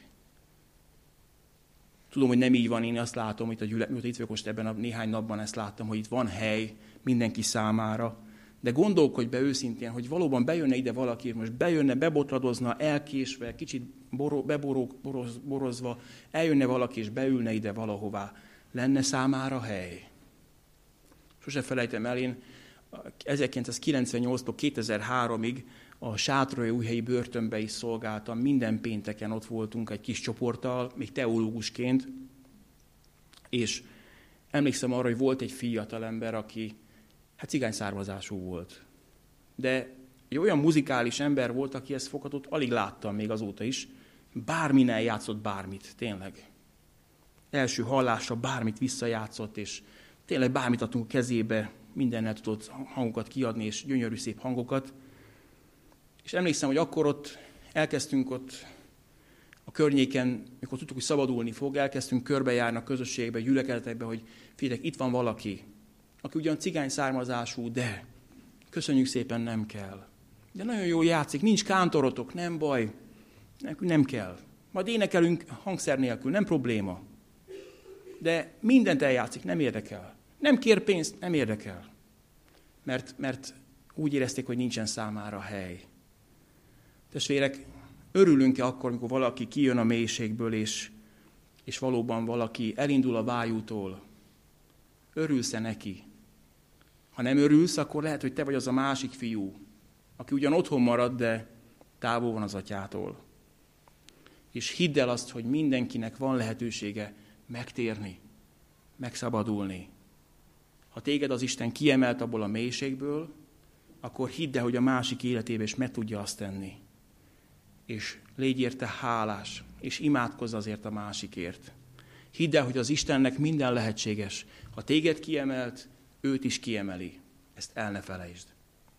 Tudom, hogy nem így van, én azt látom, hogy a gyülekezet, itt vagyok most ebben a néhány napban, ezt láttam, hogy itt van hely mindenki számára. De gondolkodj be őszintén, hogy valóban bejönne ide valaki, most bejönne, bebotladozna, elkésve, kicsit beborozva, eljönne valaki és beülne ide valahová. Lenne számára hely? Sose felejtem el, én ezerkilencszázkilencvennyolctól kétezer-háromig a Sátraújhelyi börtönbe is szolgáltam, minden pénteken ott voltunk egy kis csoporttal, még teológusként, és emlékszem arra, hogy volt egy fiatalember, aki hát cigány származású volt. De egy olyan muzikális ember volt, aki ezt fogadott, alig láttam még azóta is, bárminen játszott bármit, tényleg. Első hallásra bármit visszajátszott, és tényleg bármit adtunk kezébe, mindennel tudott hangokat kiadni, és gyönyörű szép hangokat. És emlékszem, hogy akkor ott elkezdtünk ott a környéken, mikor tudtuk, hogy szabadulni fog, elkezdtünk körbejárni a közösségbe, gyülekezetekbe, hogy figyeljetek, itt van valaki, aki ugyan cigány származású, de köszönjük szépen, nem kell. De nagyon jól játszik, nincs kántorotok, nem baj, nem kell. Majd énekelünk hangszer nélkül, nem probléma. De mindent eljátszik, nem érdekel. Nem kér pénzt, nem érdekel. Mert, mert úgy érezték, hogy nincsen számára hely. Testvérek, örülünk-e akkor, amikor valaki kijön a mélységből, és, és valóban valaki elindul a vájútól? Örülsz-e neki? Ha nem örülsz, akkor lehet, hogy te vagy az a másik fiú, aki ugyan otthon marad, de távol van az atyától. És hidd el azt, hogy mindenkinek van lehetősége megtérni, megszabadulni. Ha téged az Isten kiemelt abból a mélységből, akkor hidd el, hogy a másik életébe is meg tudja azt tenni. És légy érte hálás, és imádkozz azért a másikért. Hidd el, hogy az Istennek minden lehetséges. Ha téged kiemelt, őt is kiemeli. Ezt el ne felejtsd.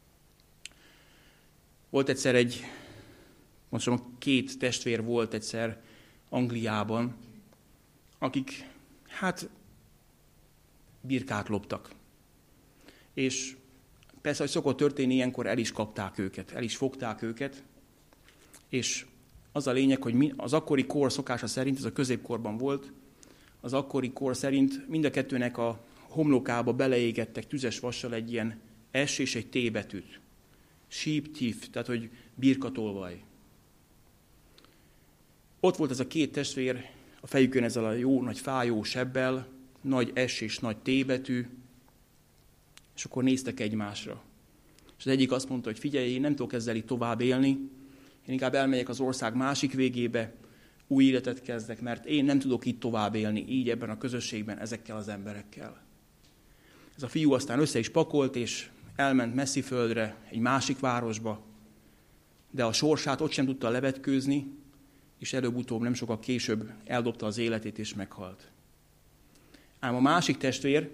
Volt egyszer egy, mondom, két testvér volt egyszer Angliában, akik, hát, birkát loptak. És persze, hogy szokott történni, ilyenkor el is kapták őket, el is fogták őket, és az a lényeg, hogy az akkori kor szokása szerint, ez a középkorban volt, az akkori kor szerint mind a kettőnek a homlokába beleégettek tüzes vassal egy ilyen S és egy T betűt. Sheep thief, tehát hogy birkatolvaj. Ott volt ez a két testvér, a fejükön ezzel a jó nagy fájó sebbel, nagy S és nagy T betű, és akkor néztek egymásra. És az egyik azt mondta, hogy figyelj, én nem tudok ezzel itt tovább élni, én inkább elmegyek az ország másik végébe, új életet kezdek, mert én nem tudok itt tovább élni, így ebben a közösségben, ezekkel az emberekkel. Ez a fiú aztán össze is pakolt, és elment messzi földre, egy másik városba, de a sorsát ott sem tudta levetkőzni, és előbb-utóbb nem sokkal később eldobta az életét, és meghalt. Ám a másik testvér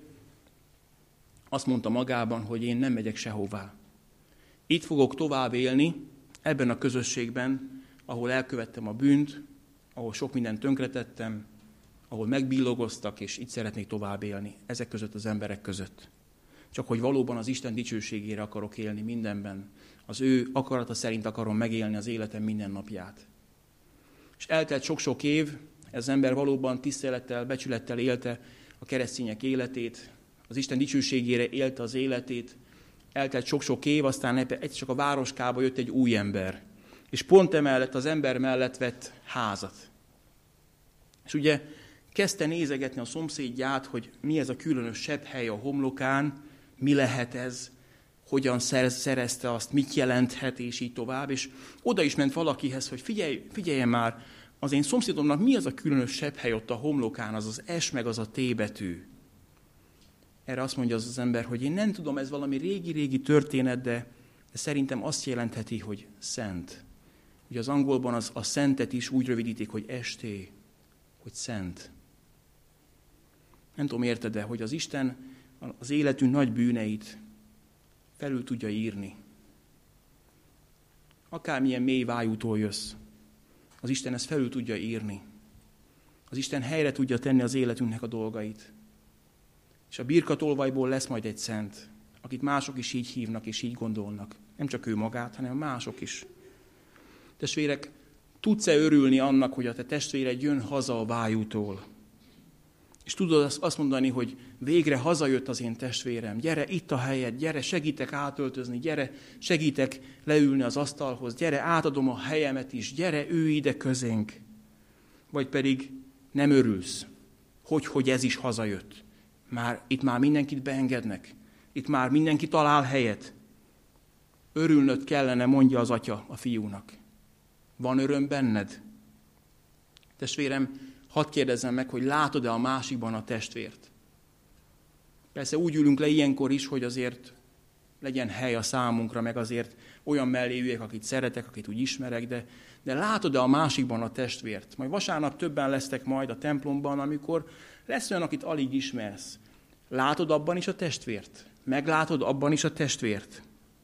azt mondta magában, hogy én nem megyek sehová. Itt fogok tovább élni, ebben a közösségben, ahol elkövettem a bűnt, ahol sok mindent tönkretettem, ahol megbillogoztak, és itt szeretnék tovább élni, ezek között az emberek között. Csak hogy valóban az Isten dicsőségére akarok élni mindenben, az ő akarata szerint akarom megélni az életem minden napját. És eltelt sok-sok év, ez az ember valóban tisztelettel, becsülettel élte a keresztények életét, az Isten dicsőségére élte az életét, eltelt sok-sok év, aztán egyszer csak a városkába jött egy új ember, és pont emellett az ember mellett vett házat. És ugye kezdte nézegetni a szomszédját, hogy mi ez a különös sebb hely a homlokán, mi lehet ez, hogyan szerezte azt, mit jelenthet, és így tovább. És oda is ment valakihez, hogy figyelj, figyeljen már, az én szomszédomnak mi az a különös sebb hely ott a homlokán, az az S meg az a T betű. Erre azt mondja az az ember, hogy én nem tudom, ez valami régi-régi történet, de, de szerintem azt jelentheti, hogy szent. Ugye az angolban az, a szentet is úgy rövidítik, hogy S T, hogy szent. Nem tudom, érted-e, hogy az Isten az életünk nagy bűneit felül tudja írni. Akármilyen mély vájútól jössz, az Isten ezt felül tudja írni. Az Isten helyre tudja tenni az életünknek a dolgait. És a birkatolvajból lesz majd egy szent, akit mások is így hívnak és így gondolnak. Nem csak ő magát, hanem mások is. Testvérek, tudsz-e örülni annak, hogy a te testvéred jön haza a vájútól? És tudod azt mondani, hogy végre hazajött az én testvérem, gyere itt a helyed, gyere segítek átöltözni, gyere segítek leülni az asztalhoz, gyere átadom a helyemet is, gyere ő ide közénk. Vagy pedig nem örülsz, hogy, hogy ez is hazajött. Már, itt már mindenkit beengednek, itt már mindenki talál helyet. Örülnöd kellene, mondja az atya a fiúnak. Van öröm benned? Testvérem, hadd kérdezzem meg, hogy látod-e a másikban a testvért? Persze úgy ülünk le ilyenkor is, hogy azért legyen hely a számunkra, meg azért olyan mellé üljek, akit szeretek, akit úgy ismerek, de, de látod-e a másikban a testvért? Majd vasárnap többen lesztek majd a templomban, amikor lesz olyan, akit alig ismersz. Látod abban is a testvért? Meglátod abban is a testvért?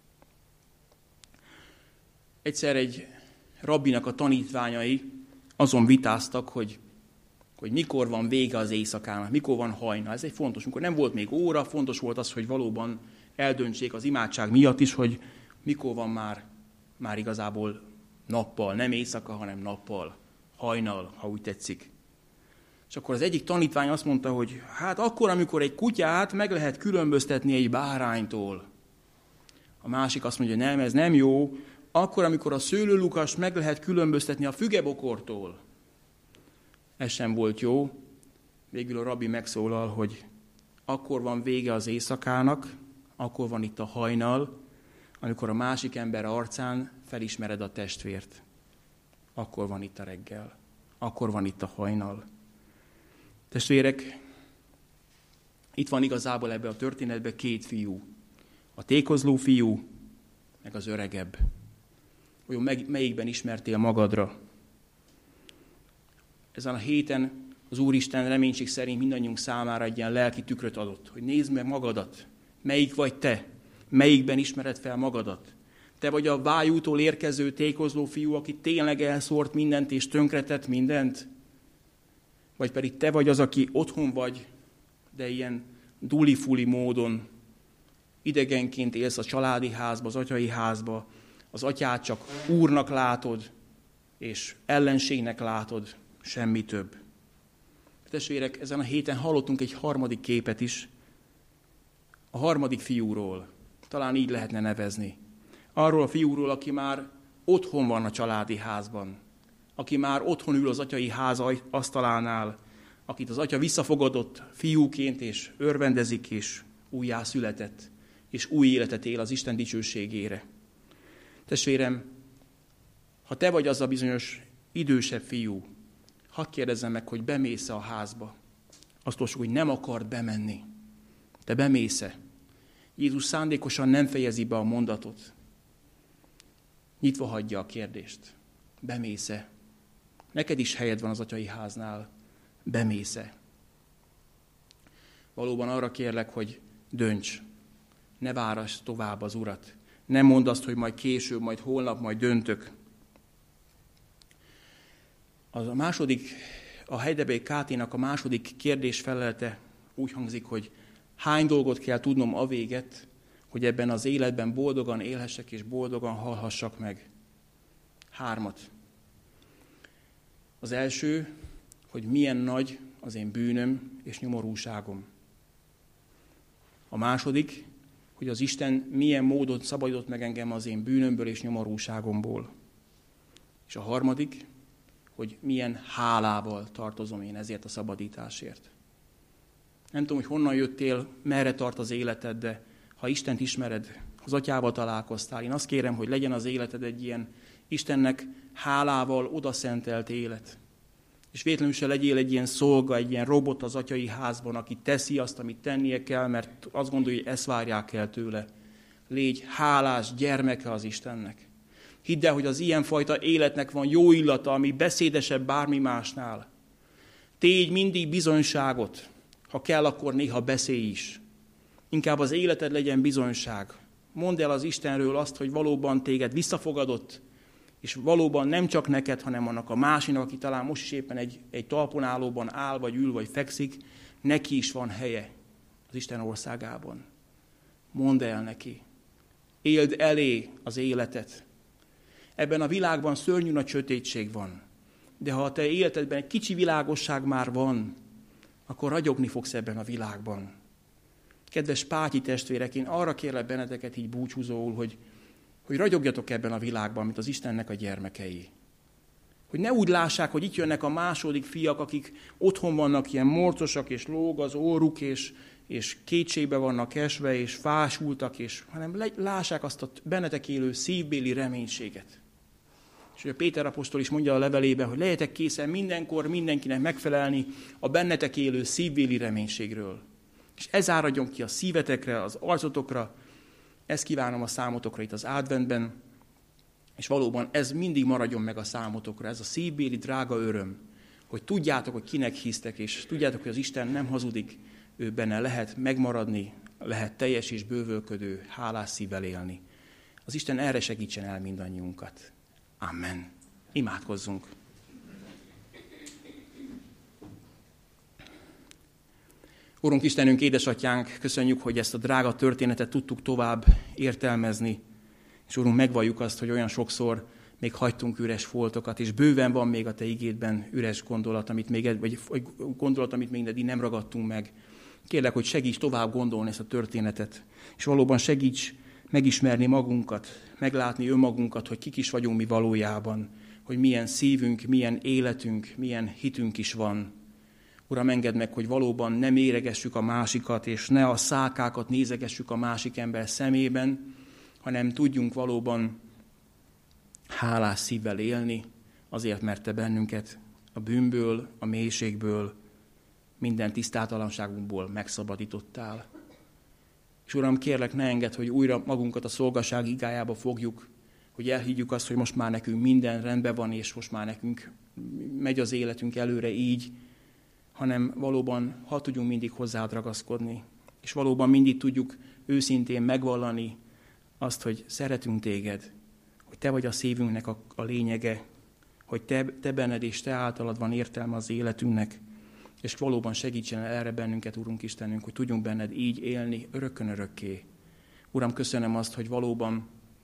Egyszer egy rabbinak a tanítványai azon vitáztak, hogy, hogy mikor van vége az éjszakának, mikor van hajnal. Ez egy fontos, mikor nem volt még óra, fontos volt az, hogy valóban eldöntsék az imádság miatt is, hogy mikor van már, már igazából nappal, nem éjszaka, hanem nappal, hajnal, ha úgy tetszik. És akkor az egyik tanítvány azt mondta, hogy hát akkor, amikor egy kutyát meg lehet különböztetni egy báránytól. A másik azt mondja, hogy nem, ez nem jó, akkor, amikor a szőlőlukast meg lehet különböztetni a fügebokortól. Ez sem volt jó. Végül a rabbi megszólal, hogy akkor van vége az éjszakának, akkor van itt a hajnal, amikor a másik ember arcán felismered a testvért. Akkor van itt a reggel. Akkor van itt a hajnal. Testvérek, itt van igazából ebbe a történetben két fiú. A tékozló fiú, meg az öregebb. Olyan melyikben ismertél magadra? Ezen a héten az Úristen reménység szerint mindannyiunk számára egy ilyen lelki tükröt adott, hogy nézd meg magadat. Melyik vagy te? Melyikben ismered fel magadat? Te vagy a vájútól érkező tékozló fiú, aki tényleg elszórt mindent és tönkretett mindent? Vagy pedig te vagy az, aki otthon vagy, de ilyen duli-fuli módon idegenként élsz a családi házba, az atyai házba, az atyát csak úrnak látod, és ellenségnek látod, semmi több. Testvérek, ezen a héten hallottunk egy harmadik képet is, a harmadik fiúról, talán így lehetne nevezni. Arról a fiúról, aki már otthon van a családi házban, aki már otthon ül az atyai ház asztalánál, akit az atya visszafogadott fiúként, és örvendezik, és újjá született, és új életet él az Isten dicsőségére. Testvérem, ha te vagy az a bizonyos idősebb fiú, hadd kérdezzem meg, hogy bemész-e a házba. Azt olvassuk, hogy nem akart bemenni. Te bemész-e? Jézus szándékosan nem fejezi be a mondatot. Nyitva hagyja a kérdést. Bemész-e? Neked is helyed van az atyai háznál. Bemész-e? Valóban arra kérlek, hogy dönts. Ne várass tovább az Urat. Nem mondd azt, hogy majd később, majd holnap, majd döntök. Az a második, a Heidelberg ká té-nak a második kérdés felelete úgy hangzik, hogy hány dolgot kell tudnom a véget, hogy ebben az életben boldogan élhessek és boldogan halhassak meg. Hármat. Az első, hogy milyen nagy az én bűnöm és nyomorúságom. A második, hogy az Isten milyen módon szabadított meg engem az én bűnömből és nyomorúságomból. És a harmadik, hogy milyen hálával tartozom én ezért a szabadításért. Nem tudom, hogy honnan jöttél, merre tart az életed, de ha Istent ismered, az atyával találkoztál, én azt kérem, hogy legyen az életed egy ilyen Istennek hálával odaszentelt élet. És véletlenül se legyél egy ilyen szolga, egy ilyen robot az atyai házban, aki teszi azt, amit tennie kell, mert azt gondolja, hogy ezt várják el tőle. Légy hálás gyermeke az Istennek. Hidd el, hogy az ilyenfajta életnek van jó illata, ami beszédesebb bármi másnál. Tégy mindig bizonyságot, ha kell, akkor néha beszélj is. Inkább az életed legyen bizonyság. Mondd el az Istenről azt, hogy valóban téged visszafogadott, és valóban nem csak neked, hanem annak a másinak, aki talán most is éppen egy, egy talpon állóban áll, vagy ül, vagy fekszik, neki is van helye. az Isten országában. Mondd el neki. Éld elé az életet. Ebben a világban szörnyű nagy sötétség van. De ha a te életedben egy kicsi világosság már van, akkor ragyogni fogsz ebben a világban. Kedves Pátyi testvérek, én arra kérlek benneteket így búcsúzóul, hogy, hogy ragyogjatok ebben a világban, mint az Istennek a gyermekei. Hogy ne úgy lássák, hogy itt jönnek a második fiak, akik otthon vannak ilyen morcosak, és lóg az óruk, és, és kétségbe vannak esve, és fásultak, és, hanem lássák azt a bennetek élő szívbéli reménységet. És ugye Péter apostol is mondja a levelében, hogy legyetek készen mindenkor mindenkinek megfelelni a bennetek élő szívbéli reménységről. És ez áradjon ki a szívetekre, az arcotokra, ezt kívánom a számotokra itt az adventben, és valóban ez mindig maradjon meg a számotokra, ez a szívbéli drága öröm, hogy tudjátok, hogy kinek hisztek, és tudjátok, hogy az Isten nem hazudik, ő benne lehet megmaradni, lehet teljes és bővölködő, hálás szívvel élni. Az Isten erre segítsen el mindannyiunkat. Amen. Imádkozzunk. Urunk Istenünk, édesatyánk, köszönjük, hogy ezt a drága történetet tudtuk tovább értelmezni, és Urunk, megvalljuk azt, hogy olyan sokszor még hagytunk üres foltokat, és bőven van még a Te igédben üres gondolat, amit még, vagy gondolat, amit még eddig nem ragadtunk meg. Kérlek, hogy segíts tovább gondolni ezt a történetet, és valóban segíts megismerni magunkat, meglátni önmagunkat, hogy kik is vagyunk mi valójában, hogy milyen szívünk, milyen életünk, milyen hitünk is van. Uram, engedd meg, hogy valóban ne méregessük a másikat, és ne a szálkákat nézegessük a másik ember szemében, hanem tudjunk valóban hálás szívvel élni, azért, mert Te bennünket a bűnből, a mélységből, minden tisztátalanságunkból megszabadítottál. És Uram, kérlek, ne engedd, hogy újra magunkat a szolgaság igájába fogjuk, hogy elhiggyük azt, hogy most már nekünk minden rendben van, és most már nekünk megy az életünk előre így, hanem valóban, ha tudjunk mindig hozzád ragaszkodni, és valóban mindig tudjuk őszintén megvallani azt, hogy szeretünk téged, hogy te vagy a szívünknek a, a lényege, hogy te, te benned és te általad van értelme az életünknek, és valóban segítsen el erre bennünket, Urunk Istenünk, hogy tudjunk benned így élni örökkön örökké. Uram, köszönöm azt, hogy valóban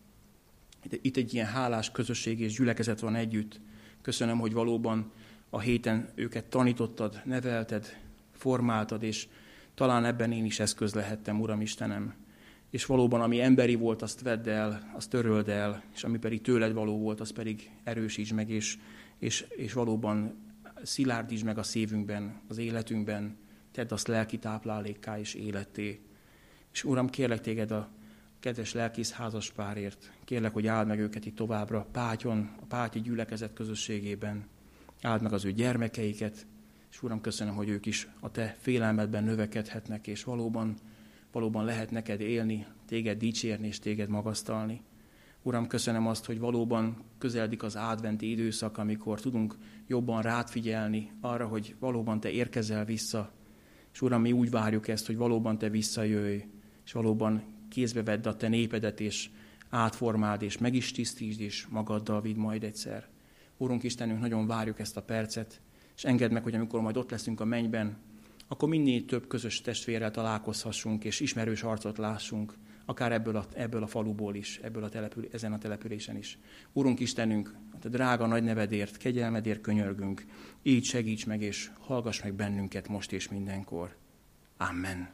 itt egy ilyen hálás közösség és gyülekezet van együtt. Köszönöm, hogy valóban a héten őket tanítottad, nevelted, formáltad, és talán ebben én is eszköz lehettem, Uram Istenem. És valóban, ami emberi volt, azt vedd el, azt töröld el, és ami pedig tőled való volt, azt pedig erősíts meg, és, és, és valóban szilárdítsd meg a szívünkben, az életünkben, tedd azt lelki táplálékká és életté. És Uram, kérlek téged a kedves lelkész házaspárért, kérlek, hogy áld meg őket itt továbbra Pátyon, a Pátyi gyülekezet közösségében, áld meg az ő gyermekeiket, és Uram, köszönöm, hogy ők is a te félelmedben növekedhetnek, és valóban, valóban lehet neked élni, téged dicsérni és téged magasztalni. Uram, köszönöm azt, hogy valóban közeledik az adventi időszak, amikor tudunk jobban rád figyelni arra, hogy valóban te érkezel vissza. És Uram, mi úgy várjuk ezt, hogy valóban te visszajöjj, és valóban kézbe vedd a te népedet, és átformáld, és meg is tisztítsd, és magaddal vidd majd egyszer. Urunk Istenünk, nagyon várjuk ezt a percet, és engedd meg, hogy amikor majd ott leszünk a mennyben, akkor minél több közös testvérrel találkozhassunk, és ismerős arcot lássunk, akár ebből a, ebből a faluból is, ebből a települ, ezen a településen is. Urunk Istenünk, a te drága nagy nevedért, kegyelmedért könyörgünk, így segíts meg, és hallgass meg bennünket most és mindenkor. Amen.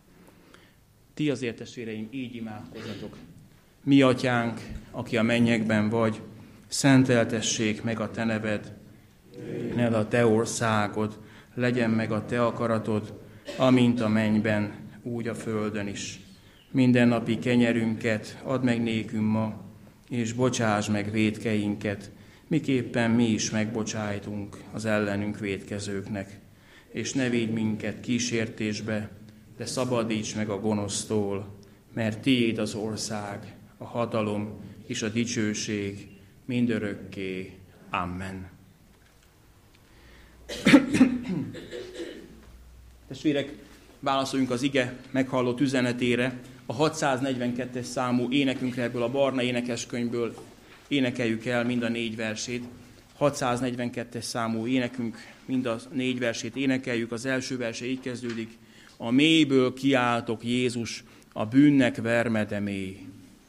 Ti azért, testvéreim, így imádkozzatok. Mi atyánk, aki a mennyekben vagy, szenteltessék meg a te neved, jöjjön el a te országod, legyen meg a te akaratod, amint a mennyben, úgy a földön is. Mindennapi kenyerünket add meg nékünk ma, és bocsáss meg vétkeinket, miképpen mi is megbocsájtunk az ellenünk vétkezőknek. És ne védj minket kísértésbe, de szabadíts meg a gonosztól, mert tiéd az ország, a hatalom és a dicsőség mindörökké. Amen. Testvérek, válaszoljunk az ige meghallott üzenetére, a hatszáznegyvenkettes számú énekünkre, ebből a barna énekeskönyvből énekeljük el mind a négy versét. hatszáznegyvenkettes számú énekünk, mind a négy versét énekeljük. Az első verse így kezdődik: a mélyből kiáltok, Jézus, a bűnnek vermede mély.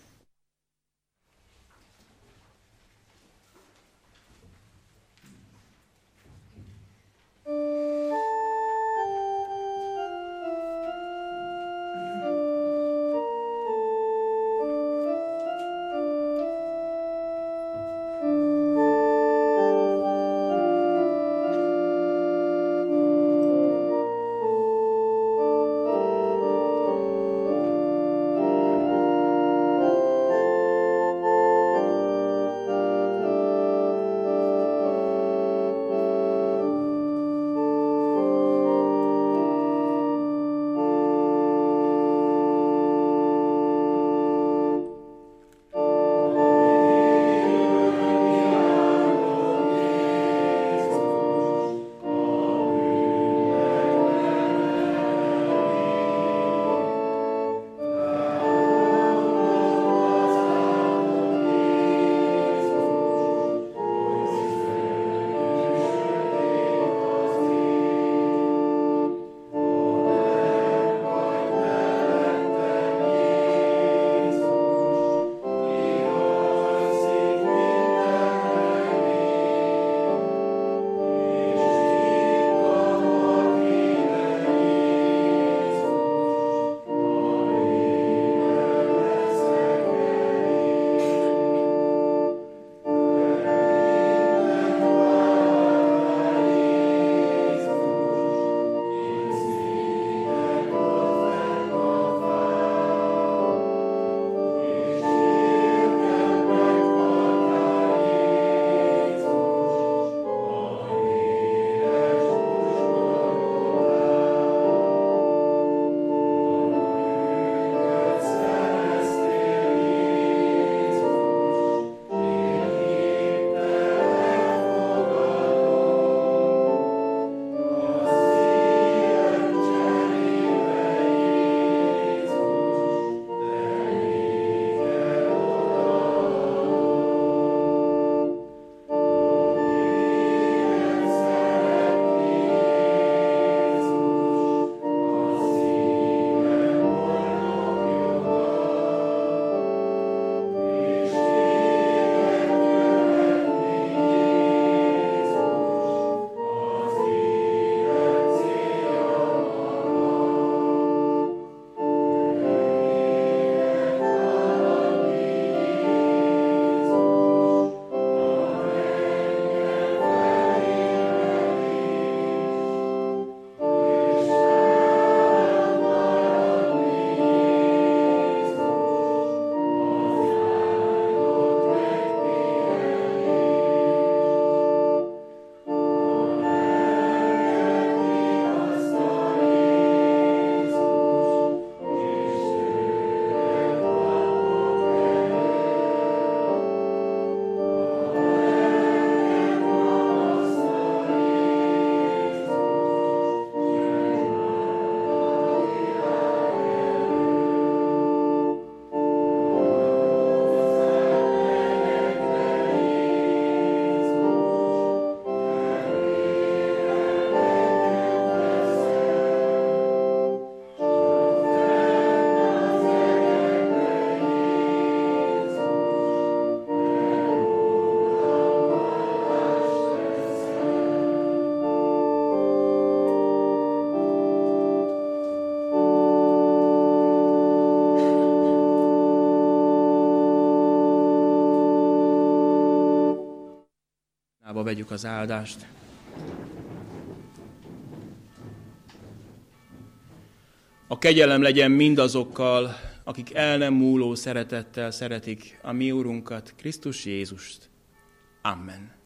Vegyük az áldást. A kegyelem legyen mindazokkal, akik el nem múló szeretettel szeretik a mi Urunkat, Krisztus Jézust. Amen.